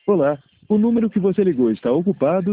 Olá, o número que você ligou está ocupado